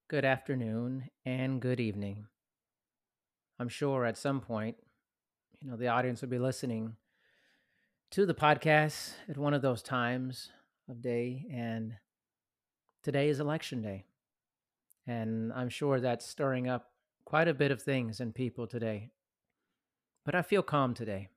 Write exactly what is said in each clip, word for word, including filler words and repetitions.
Good afternoon and good evening. I'm sure at some point, you know, the audience will be listening to the podcast at one of those times of day. And today is election day. And I'm sure that's stirring up quite a bit of things in people today. But I feel calm today.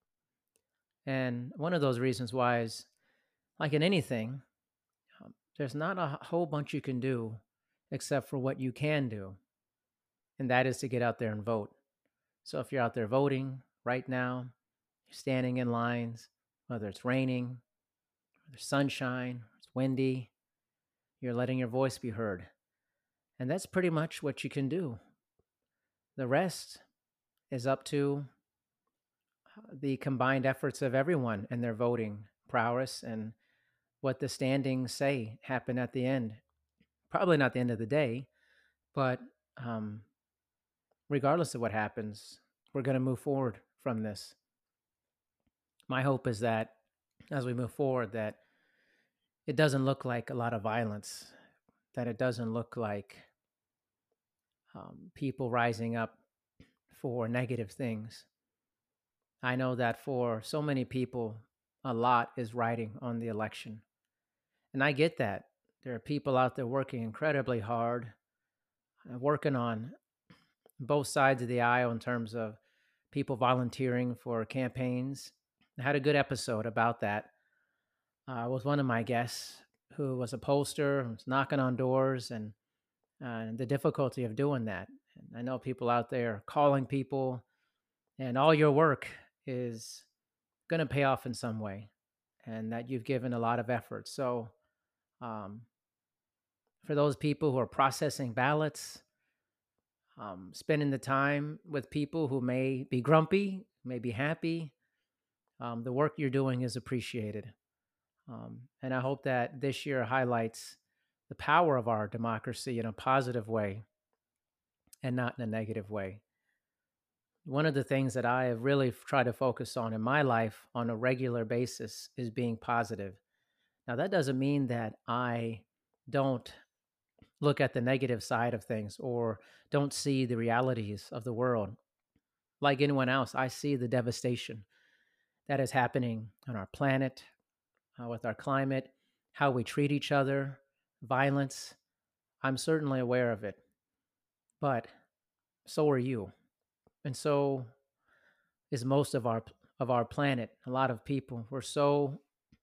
And one of those reasons why is like in anything, um, there's not a h- whole bunch you can do except for what you can do. And that is to get out there and vote. So if you're out there voting right now, you're standing in lines, whether it's raining, or there's sunshine, or it's windy, you're letting your voice be heard. And that's pretty much what you can do. The rest is up to uh, the combined efforts of everyone and their voting prowess and what the standings say happen at the end. Probably not the end of the day, but um, regardless of what happens, we're going to move forward from this. My hope is that as we move forward, that it doesn't look like a lot of violence, that it doesn't look like um, people rising up for negative things. I know that for so many people, a lot is riding on the election. And I get that. There are people out there working incredibly hard, uh, working on both sides of the aisle in terms of people volunteering for campaigns. I had a good episode about that uh, with one of my guests who was a pollster, was knocking on doors, and uh, and the difficulty of doing that. And I know people out there calling people, and all your work is going to pay off in some way, and that you've given a lot of effort. So, um, for those people who are processing ballots, um, spending the time with people who may be grumpy, may be happy, um, the work you're doing is appreciated. Um, and I hope that this year highlights the power of our democracy in a positive way and not in a negative way. One of the things that I have really f- tried to focus on in my life on a regular basis is being positive. Now, that doesn't mean that I don't look at the negative side of things or don't see the realities of the world. Like anyone else, I see the devastation that is happening on our planet, uh, with our climate, how we treat each other, violence. I'm certainly aware of it, but so are you. And so is most of our of our planet. A lot of people. We're so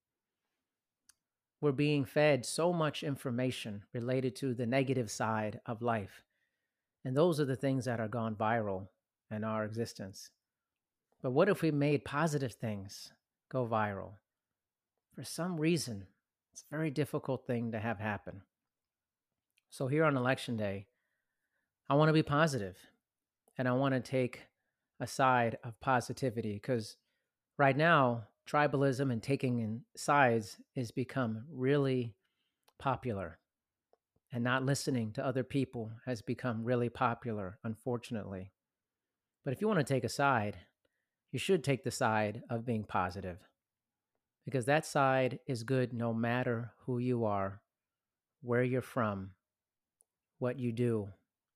we're being fed so much information related to the negative side of life. And those are the things that are gone viral in our existence. But what if we made positive things go viral? For some reason, it's a very difficult thing to have happen. So here on election day, I want to be positive and I want to take a side of positivity because right now, tribalism and taking in sides has become really popular, and not listening to other people has become really popular, unfortunately. But if you want to take a side, you should take the side of being positive because that side is good no matter who you are, where you're from, what you do.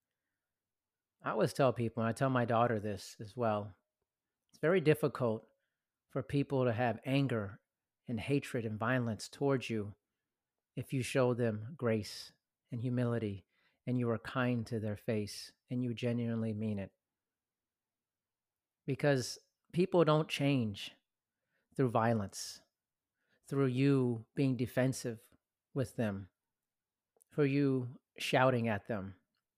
I always tell people, and I tell my daughter this as well, it's very difficult for people to have anger and hatred and violence towards you if you show them grace and humility and you are kind to their face and you genuinely mean it. Because people don't change through violence, through you being defensive with them, for you shouting at them.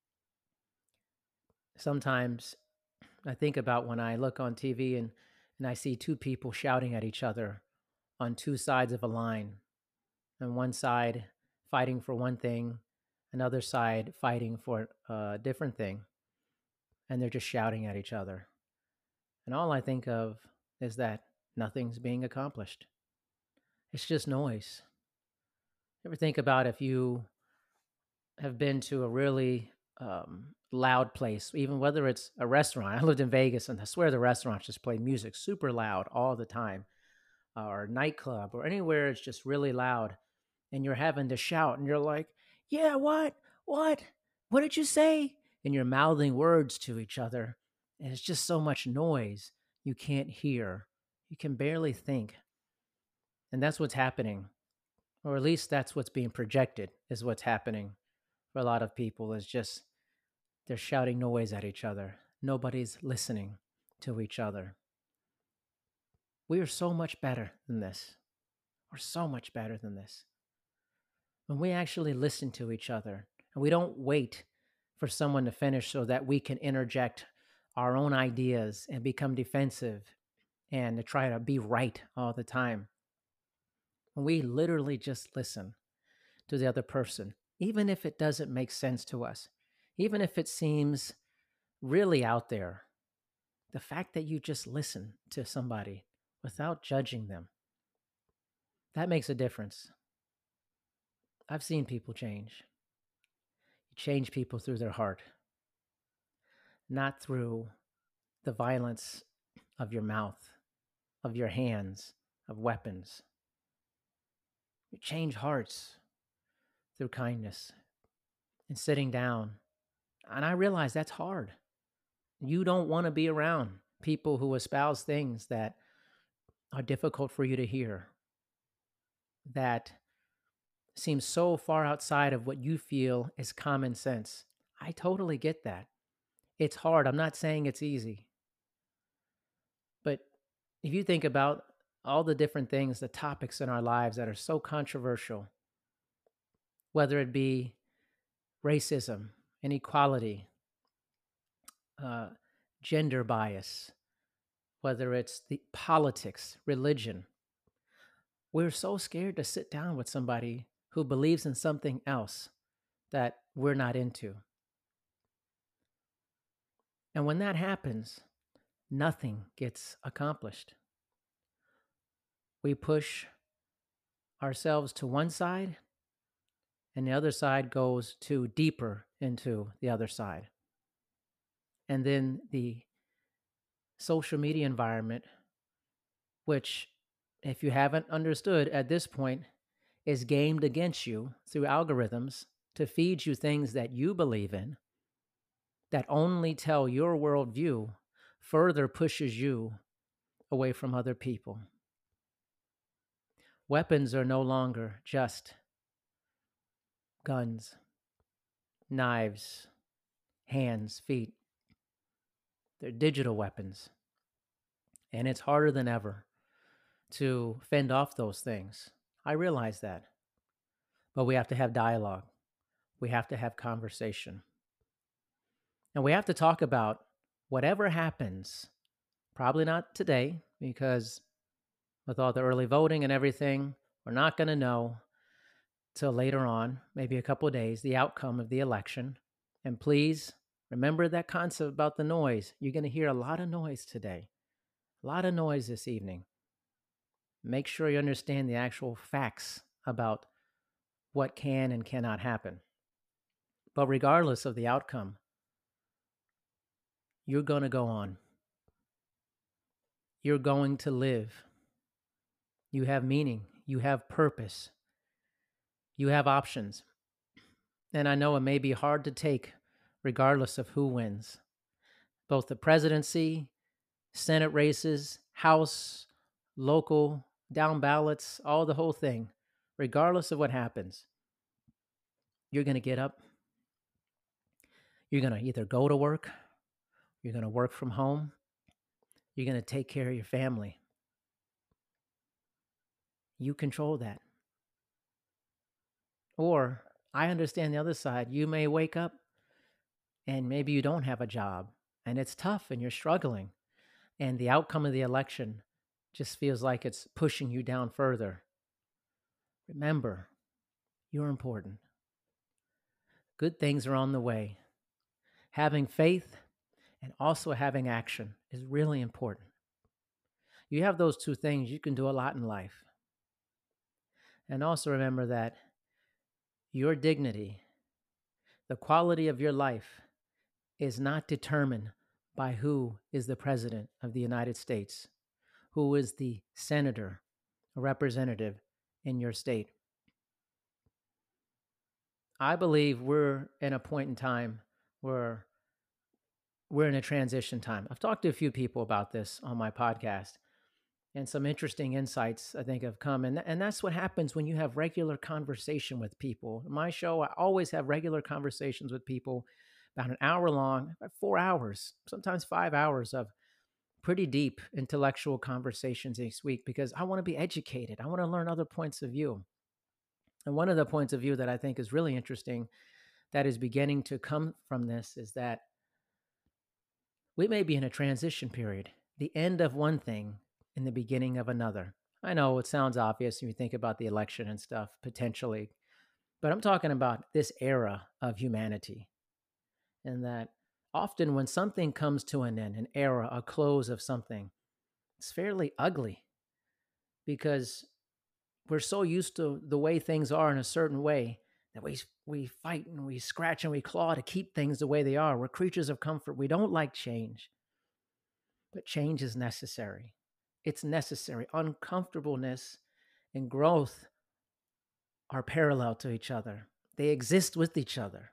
Sometimes I think about when I look on T V and, and I see two people shouting at each other on two sides of a line, and one side fighting for one thing, another side fighting for a different thing, and they're just shouting at each other. And all I think of is that nothing's being accomplished. It's just noise. Ever think about if you have been to a really um, loud place, even whether it's a restaurant? I lived in Vegas, and I swear the restaurants just play music super loud all the time, or a nightclub, or anywhere it's just really loud, and you're having to shout, and you're like, "Yeah, what, what?" What did you say? And you're mouthing words to each other. And it's just so much noise. You can't hear. You can barely think. And that's what's happening. Or at least that's what's being projected, is what's happening for a lot of people, is just they're shouting noise at each other. Nobody's listening to each other. We are so much better than this. We're so much better than this. When we actually listen to each other and we don't wait for someone to finish so that we can interject our own ideas and become defensive and to try to be right all the time. When we literally just listen to the other person, even if it doesn't make sense to us, even if it seems really out there, the fact that you just listen to somebody without judging them, that makes a difference. I've seen people change. You change people through their heart, not through the violence of your mouth, of your hands, of weapons. You change hearts through kindness and sitting down. And I realize that's hard. You don't want to be around people who espouse things that are difficult for you to hear, that seem so far outside of what you feel is common sense. I totally get that. It's hard. I'm not saying it's easy. But if you think about all the different things, the topics in our lives that are so controversial, whether it be racism, inequality, uh, gender bias, whether it's the politics, religion, we're so scared to sit down with somebody who believes in something else that we're not into. And when that happens, nothing gets accomplished. We push ourselves to one side, and the other side goes to deeper into the other side. And then the social media environment, which, if you haven't understood at this point, is gamed against you through algorithms to feed you things that you believe in, that only tell your worldview, further pushes you away from other people. Weapons are no longer just guns, knives, hands, feet. They're digital weapons. And it's harder than ever to fend off those things. I realize that. But we have to have dialogue. We have to have conversation. And we have to talk about whatever happens. Probably not today, because with all the early voting and everything, we're not going to know till later on, maybe a couple of days, the outcome of the election. And please remember that concept about the noise. You're going to hear a lot of noise today, a lot of noise this evening. Make sure you understand the actual facts about what can and cannot happen. But regardless of the outcome, you're going to go on. You're going to live. You have meaning. You have purpose. You have options. And I know it may be hard to take regardless of who wins. Both the presidency, Senate races, House, local, down ballots, all the whole thing. Regardless of what happens, you're going to get up. You're going to either go to work, you're going to work from home, you're going to take care of your family. You control that. Or I understand the other side. You may wake up and maybe you don't have a job and it's tough and you're struggling. And the outcome of the election just feels like it's pushing you down further. Remember, you're important. Good things are on the way. Having faith and also having action is really important. You have those two things, you can do a lot in life. And also remember that your dignity, the quality of your life, is not determined by who is the president of the United States, who is the senator or representative in your state. I believe we're in a point in time where we're in a transition time. I've talked to a few people about this on my podcast, and some interesting insights I think have come. And, and that's what happens when you have regular conversation with people. In my show, I always have regular conversations with people, about an hour long, about four hours, sometimes five hours of pretty deep intellectual conversations each week, because I want to be educated. I want to learn other points of view. And one of the points of view that I think is really interesting that is beginning to come from this is that we may be in a transition period, the end of one thing and the beginning of another. I know it sounds obvious when you think about the election and stuff, potentially, but I'm talking about this era of humanity. And that often when something comes to an end, an era, a close of something, it's fairly ugly because we're so used to the way things are in a certain way that we we fight and we scratch and we claw to keep things the way they are. We're creatures of comfort. We don't like change, but change is necessary. It's necessary. Uncomfortableness and growth are parallel to each other. They exist with each other.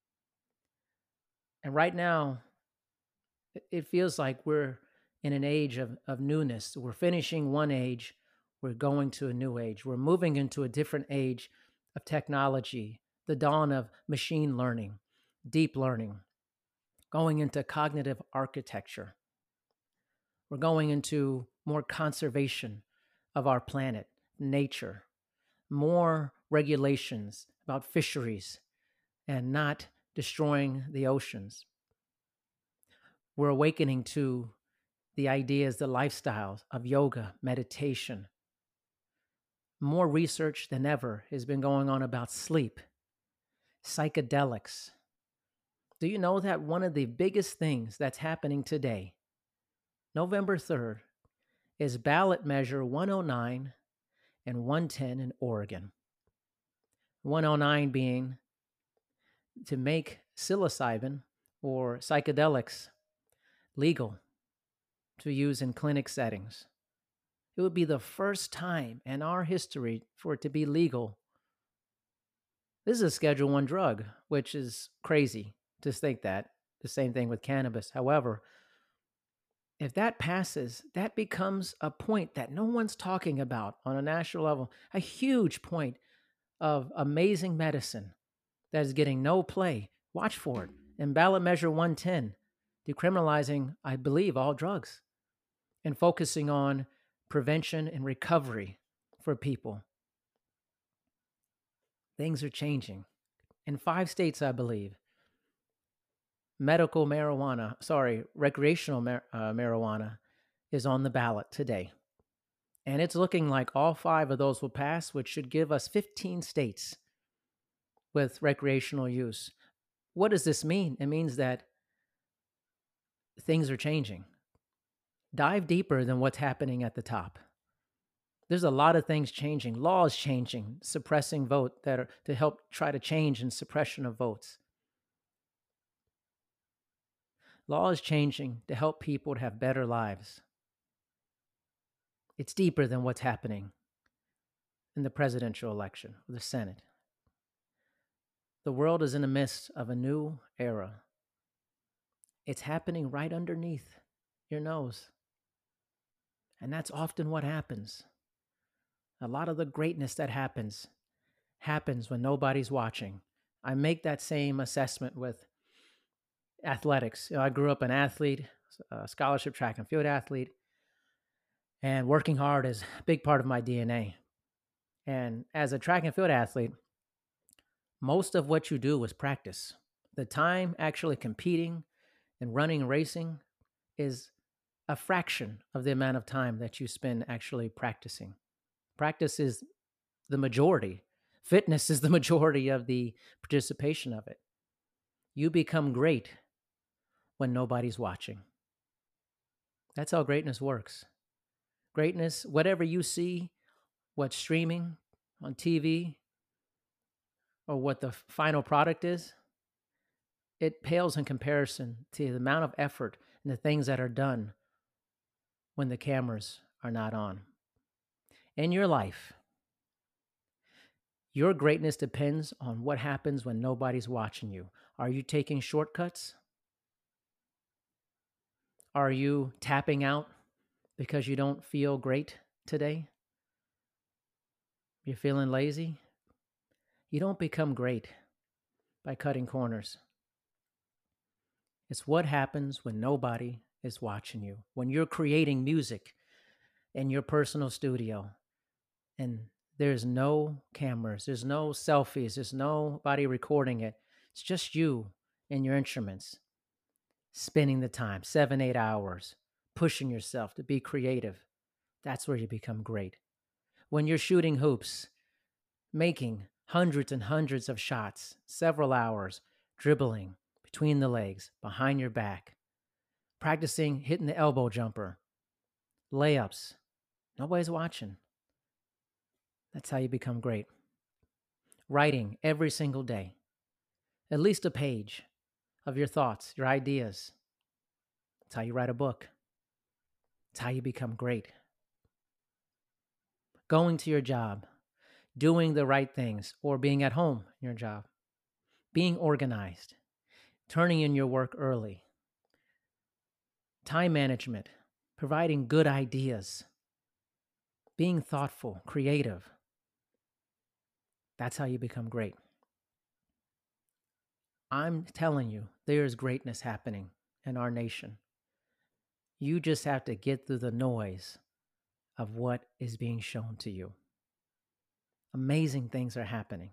And right now, it feels like we're in an age of, of newness. We're finishing one age, we're going to a new age. We're moving into a different age of technology, the dawn of machine learning, deep learning, going into cognitive architecture. We're going into more conservation of our planet, nature, more regulations about fisheries and not destroying the oceans. We're awakening to the ideas, the lifestyles of yoga, meditation. More research than ever has been going on about sleep, psychedelics. Do you know that one of the biggest things that's happening today, November third, is ballot measure one oh nine and one ten in Oregon? one oh nine being to make psilocybin or psychedelics legal to use in clinic settings. It would be the first time in our history for it to be legal. This is a Schedule One drug, which is crazy to think that. The same thing with cannabis. However, if that passes, that becomes a point that no one's talking about on a national level, a huge point of amazing medicine that is getting no play. Watch for it. In ballot measure one ten, decriminalizing, I believe, all drugs and focusing on prevention and recovery for people. Things are changing. In five states, I believe, medical marijuana, sorry, recreational mar- uh, marijuana is on the ballot today. And it's looking like all five of those will pass, which should give us fifteen states with recreational use. What does this mean? It means that things are changing. Dive deeper than what's happening at the top. There's a lot of things changing, laws changing, suppressing vote that are to help try to change and suppression of votes. Laws changing to help people to have better lives. It's deeper than what's happening in the presidential election or the Senate. The world is in the midst of a new era. It's happening right underneath your nose. And that's often what happens. A lot of the greatness that happens happens when nobody's watching. I make that same assessment with athletics. You know, I grew up an athlete, a scholarship track and field athlete, and working hard is a big part of my D N A. And as a track and field athlete, most of what you do is practice. The time actually competing and running and racing is a fraction of the amount of time that you spend actually practicing. Practice is the majority. Fitness is the majority of the participation of it. You become great when nobody's watching. That's how greatness works. Greatness, whatever you see, what's streaming on T V, or what the final product is, it pales in comparison to the amount of effort and the things that are done when the cameras are not on. In your life, Your greatness depends on what happens when nobody's watching you. Are you taking shortcuts? Are you tapping out because you don't feel great today? You're feeling lazy? You don't become great by cutting corners. It's what happens when nobody is watching you. When you're creating music in your personal studio and there's no cameras, there's no selfies, there's nobody recording it. It's just you and your instruments spending the time, seven, eight hours, pushing yourself to be creative. That's where you become great. When you're shooting hoops, making hundreds and hundreds of shots, several hours, dribbling between the legs, behind your back, practicing hitting the elbow jumper, layups. Nobody's watching. That's how you become great. Writing every single day, at least a page of your thoughts, your ideas. That's how you write a book. It's how you become great. Going to your job, doing the right things, or being at home in your job, being organized, turning in your work early, time management, providing good ideas, being thoughtful, creative. That's how you become great. I'm telling you, there is greatness happening in our nation. You just have to get through the noise of what is being shown to you. Amazing things are happening.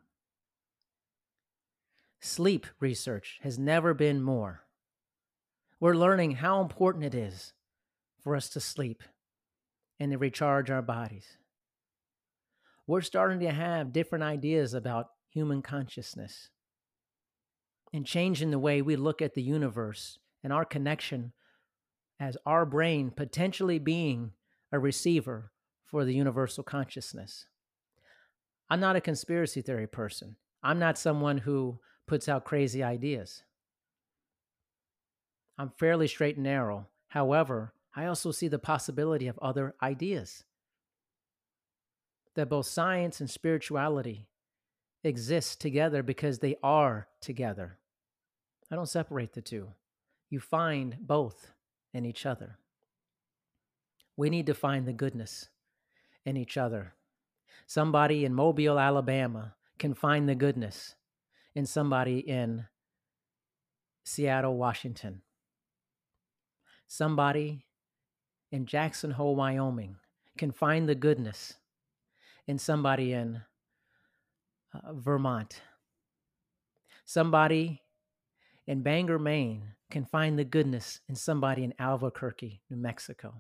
Sleep research has never been more. We're learning how important it is for us to sleep and to recharge our bodies. We're starting to have different ideas about human consciousness and changing the way we look at the universe and our connection as our brain potentially being a receiver for the universal consciousness. I'm not a conspiracy theory person. I'm not someone who puts out crazy ideas. I'm fairly straight and narrow. However, I also see the possibility of other ideas. That both science and spirituality exist together because they are together. I don't separate the two. You find both in each other. We need to find the goodness in each other. Somebody in Mobile, Alabama can find the goodness in somebody in Seattle, Washington. Somebody in Jackson Hole, Wyoming can find the goodness in somebody in uh, Vermont. Somebody in Bangor, Maine can find the goodness in somebody in Albuquerque, New Mexico.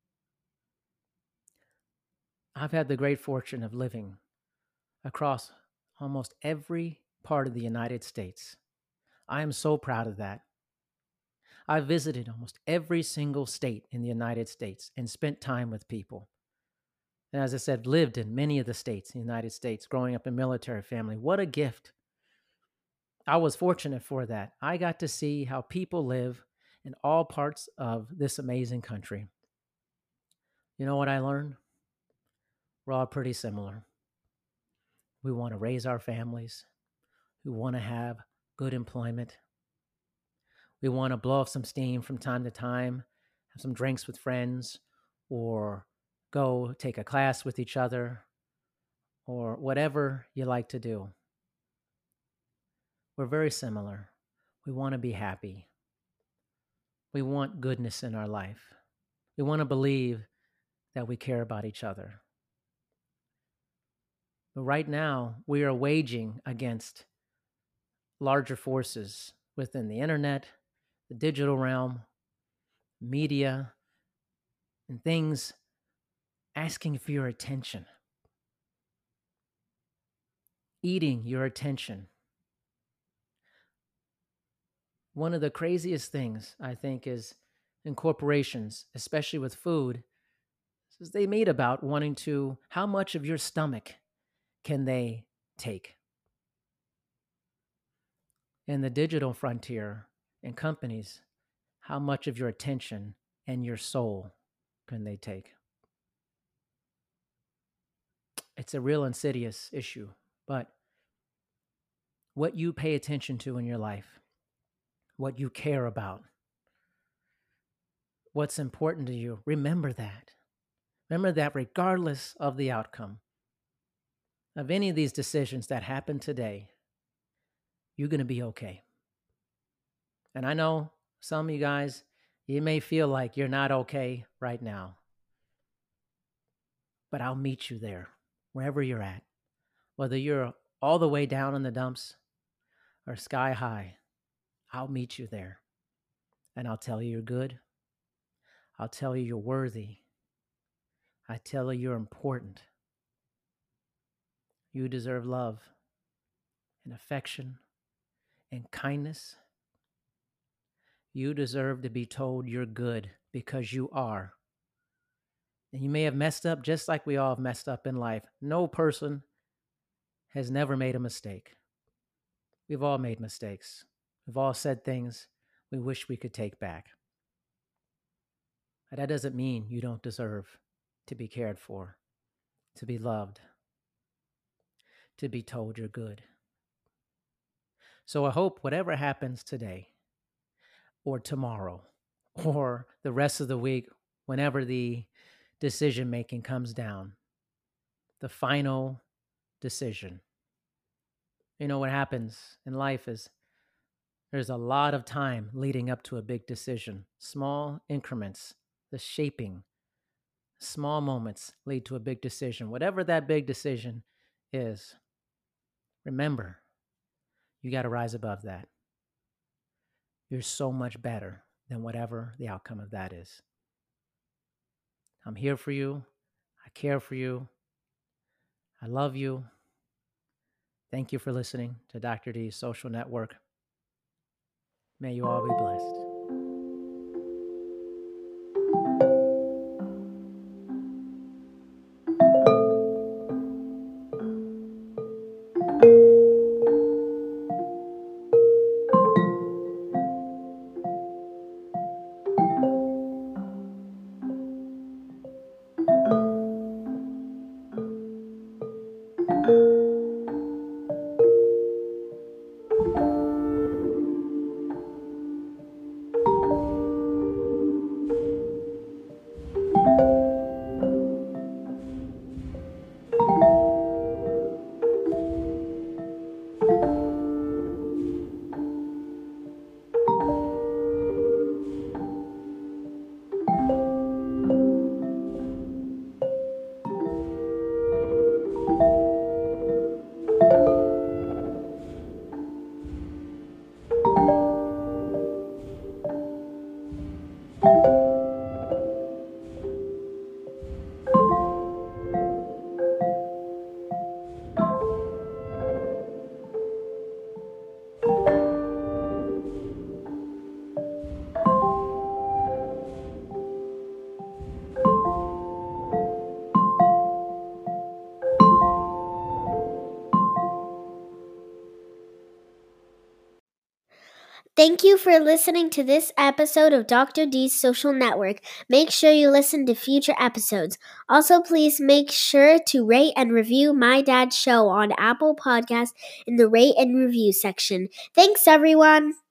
I've had the great fortune of living across almost every part of the United States. I am so proud of that. I've visited almost every single state in the United States and spent time with people. And as I said, lived in many of the states in the United States, growing up in a military family. What a gift. I was fortunate for that. I got to see how people live in all parts of this amazing country. You know what I learned? We're all pretty similar. We want to raise our families. We want to have good employment. We want to blow off some steam from time to time, have some drinks with friends, or go take a class with each other, or whatever you like to do. We're very similar. We want to be happy. We want goodness in our life. We want to believe that we care about each other. But right now, we are waging against larger forces within the internet, the digital realm, media, and things asking for your attention, eating your attention. One of the craziest things, I think, is in corporations, especially with food, is they made about wanting to, how much of your stomach can they take? In the digital frontier and companies, how much of your attention and your soul can they take? It's a real insidious issue, But what you pay attention to in your life, what you care about, what's important to you, remember that. Remember that regardless of the outcome of any of these decisions that happen today, you're going to be okay. And I know some of you guys, you may feel like you're not okay right now, but I'll meet you there, wherever you're at. Whether you're all the way down in the dumps or sky high, I'll meet you there. And I'll tell you you're good. I'll tell you you're worthy. I tell you you're important. You deserve love and affection and kindness. You deserve to be told you're good because you are. And you may have messed up just like we all have messed up in life. No person has never made a mistake. We've all made mistakes. We've all said things we wish we could take back. But that doesn't mean you don't deserve to be cared for, to be loved, to be told you're good. So I hope whatever happens today or tomorrow or the rest of the week, whenever the decision making comes down, the final decision. You know, what happens in life is there's a lot of time leading up to a big decision. Small increments, the shaping, small moments lead to a big decision. Whatever that big decision is, remember, you got to rise above that. You're so much better than whatever the outcome of that is. I'm here for you. I care for you. I love you. Thank you for listening to Doctor D's Social Network. May you all be blessed. Thank you for listening to this episode of Doctor D's Social Network. Make sure you listen to future episodes. Also, please make sure to rate and review My Dad's Show on Apple Podcasts in the rate and review section. Thanks, everyone.